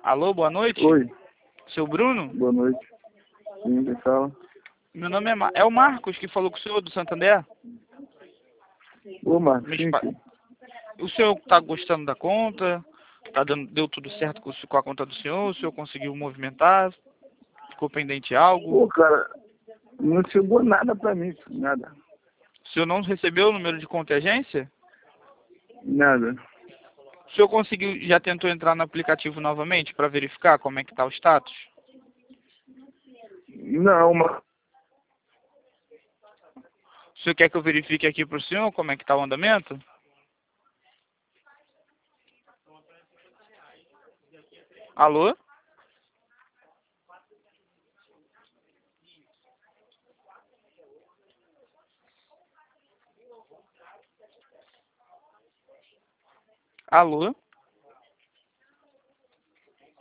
Alô, boa noite. Oi, Seu Bruno? boa noite. Sim, quem fala? Meu nome é o Marcos, que falou com o senhor do Santander. Ô, Marcos, Me sim, espa- sim. O senhor tá gostando da conta? Deu tudo certo com a conta do senhor? O senhor conseguiu movimentar? Ficou pendente algo? Pô, cara, não chegou nada pra mim, nada. O senhor não recebeu o número de contingência? Nada. O senhor conseguiu, já tentou entrar no aplicativo novamente para verificar como é que tá o status? Não, mas... O senhor quer que eu verifique aqui para o senhor como é que tá o andamento? Alô? Alô?